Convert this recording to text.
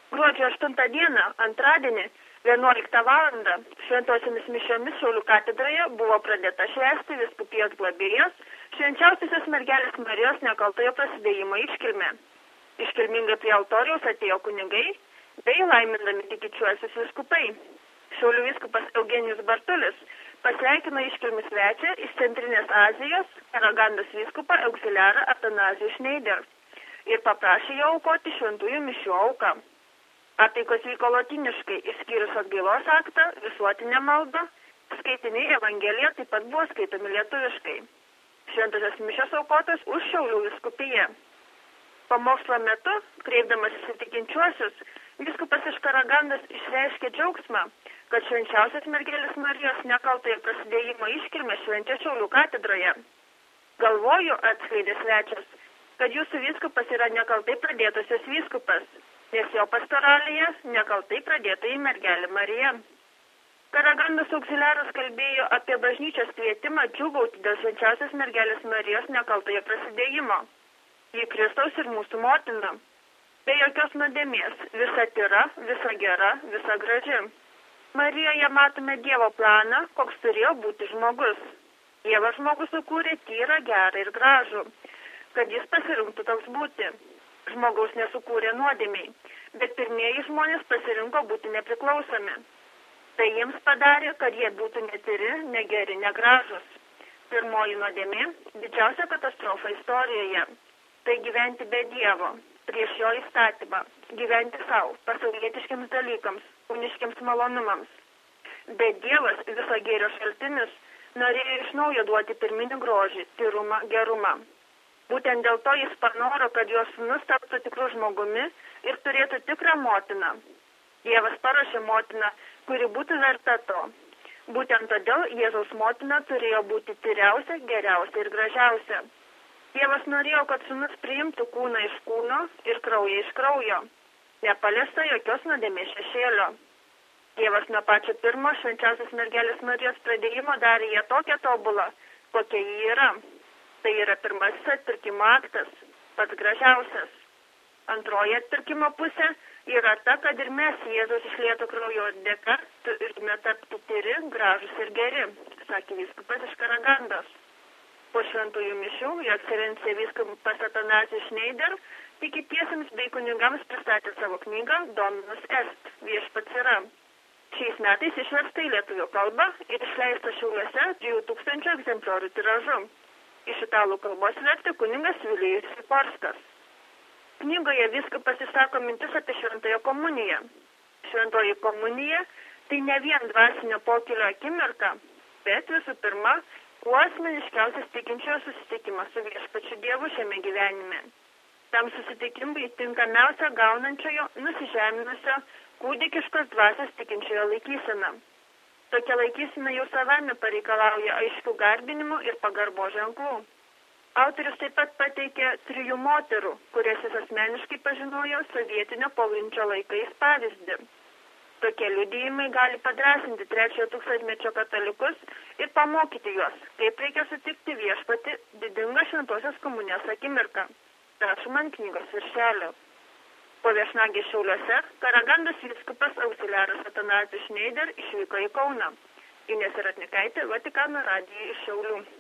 Gruodžio 8 dieną, antradienį, 11 valandą, šventosiomis mišiomis Šiaulių katedroje buvo pradėta švęsti vyskupijos globėjos švenčiausiosios mergelės Marijos nekaltojo prasidėjimo iškilmė. Iškilmingai prie altoriaus atėjo kunigai, bei laimindami tikinčiuosius vyskupai. Šiaulių vyskupas Eugenijus Bartulis pasveikino iškilmių svečią iš Centrinės Azijos Karagandos vyskupą auxiliarą Atanazijų Šneider ir paprašė jo aukoti šventųjų mišių auką. Apeikos vyko lotyniškai, išskyrus atgailos aktą, visuotinę maldą, skaitiniai Evangelija taip pat buvo skaitomi lietuviškai. Šventosios mišios aukotos už Šiaulių vyskupiją. Pamokslo metu, kreipdamasis į tikinčiuosius, vyskupas iš Karagandos išreiškė džiaugsmą, kad švenčiausios mergelės Marijos nekaltojo prasidėjimo iškilmę švenčia Šiaulių katedroje. Galvoju, atskleidė svečias, kad jūsų vyskupas yra nekaltai pradėtosios vyskupas, nes jo pastoralėje nekaltai pradėta į mergelę Mariją. Karagandos auxiliaras kalbėjo apie bažnyčios kvietimą džiūgauti dėl švenčiausios mergelės Marijos nekaltojo prasidėjimo. Ji Kristaus ir mūsų motina. Be jokios nuodėmės, visa tyra, visa gera, visa graži. Marijoje matome Dievo planą, koks turėjo būti žmogus. Dievas žmogus sukūrė tyrą, gerą ir gražų, kad jis pasirinktų toks būti. Žmogaus nesukūrė nuodėmiai, bet pirmieji žmonės pasirinko būti nepriklausomi. Tai jiems padarė, kad jie būtų netyri, negeri, negražus. Pirmoji nuodėmė – didžiausia katastrofa istorijoje. Tai gyventi be Dievo, prieš jo įstatymą, gyventi savo, pasaulietiškiams dalykams, kūniškiams malonumams. Bet Dievas, viso gėrio šaltinis, norėjo iš naujo duoti pirminį grožį, tyrumą, gerumą. Būtent dėl to jis panoro, kad jo sūnus taptų tikru žmogumi ir turėtų tikrą motiną. Dievas paruošė motiną, kuri būtų verta to. Būtent todėl Jėzaus motina turėjo būti tyriausia, geriausia ir gražiausia. Dievas norėjo, kad sūnus priimtų kūną iš kūno ir kraują iš kraujo. Nepaliesta jokios nuodėmės šešėlio. Dievas nuo pačio pirmo švenčiausios mergelės Marijos pradėjimo darė ją tokią tobulą, kokia ji yra. Tai yra pirmasis atpirkimo aktas, pats gražiausias. Antroji atpirkimo pusė yra ta, kad ir mes Jėzaus išlieto kraujo dėka turime tapti tyri, gražus ir geri, sakė vyskupas iš Karagandos. Po šventųjų mišių, jo ekscelencija vyskupas Atanazijus Šneider tikintiesiems bei kunigams pristatė savo knygą Dominus Est, viešpats yra. Šiais metais išversta į lietuvių kalbą ir išleista Šiauliuose 3000 egzempliorių tiražu. Iš italų kalbos vertė kunigas Vilijus Siporskas. Knygoje vyskupas išsako mintis apie šventąją komuniją. Šventoji komunija tai ne vien dvasinio pokylio akimirka, bet visų pirma, kuo asmeniškiausias tikinčiojo susitikimas su viešpačiu Dievu šiame gyvenime. Tam susitikimui tinkamiausia gaunančiojo, nusižeminusio, kūdikiškos dvasios tikinčiojo laikysena. Tokia laikysena jau savame pareikalauja aiškių garbinimų ir pagarbo ženklų. Autorius taip pat pateikė 3 moterų, kurias jis asmeniškai pažinojo sovietinio pogrindžio laikais pavyzdį. Tokie liudijimai gali padrąsinti 3 tūkstantmečio katalikus ir pamokyti juos, kaip reikia sutikti viešpatį didingą šventosios komunijos akimirką. Rašoma ant knygos viršelio. Po viešnagės Šiauliuose Karagandos vyskupas auxiliaras Atanazijus Šneider išvyko į Kauną. Inesa Ratnikaitė, Vatikano radijui iš Šiaulių.